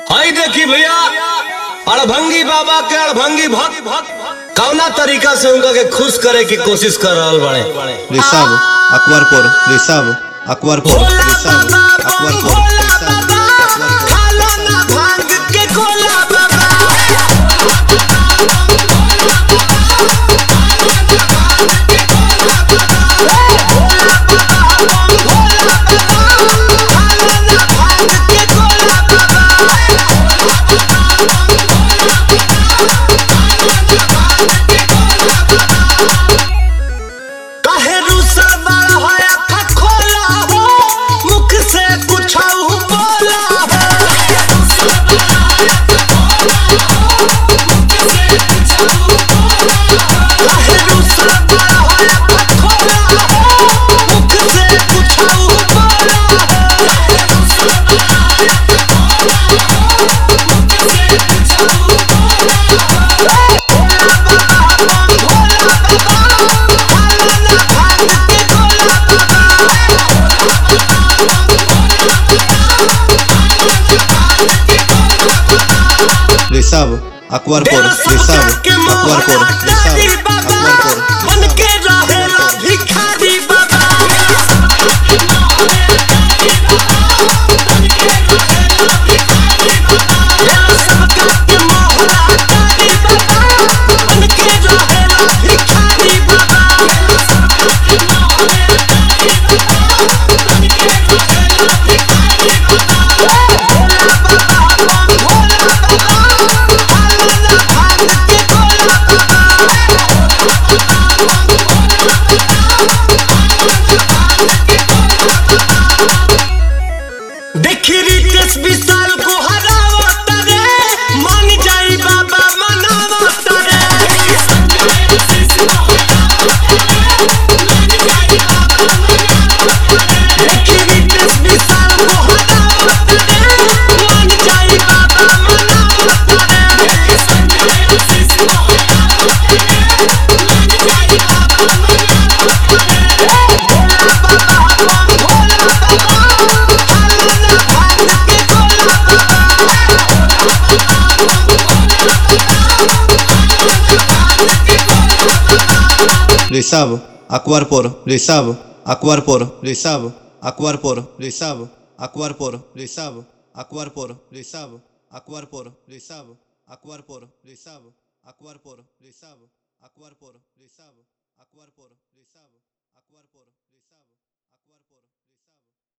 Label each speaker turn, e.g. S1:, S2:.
S1: हई देखी भैया अड़भंगी बाबा के अड़भंगी भक्त कौना तरीका से उनका के खुश करे की कोशिश कर रहल बड़े।
S2: ऋषभ अकबरपुर ऋषभ अकबरपुर ऋषभ अकबरपुर ऋषभ ऋषभ अकबरपुर ऋषभ अकबरपुर ऋषभ अकबरपुर
S1: मन के रहेला भिखारी बाबा। विशाल को हरावत रे मान जाई बाबा मनावत रे। विशाल को हरावत रे मान जाई बाबा मनावत
S2: ऋषभ अकबरपुर ऋषभ अकबरपुर ऋषभ अकबरपुर ऋषभ अकबरपुर ऋषभ अकबरपुर ऋषभ अकबरपुर ऋषभ अकबरपुर ऋषभ अकबरपुर ऋषभ अकबरपुर ऋषभ अकबरपुर ऋषभ अकबरपुर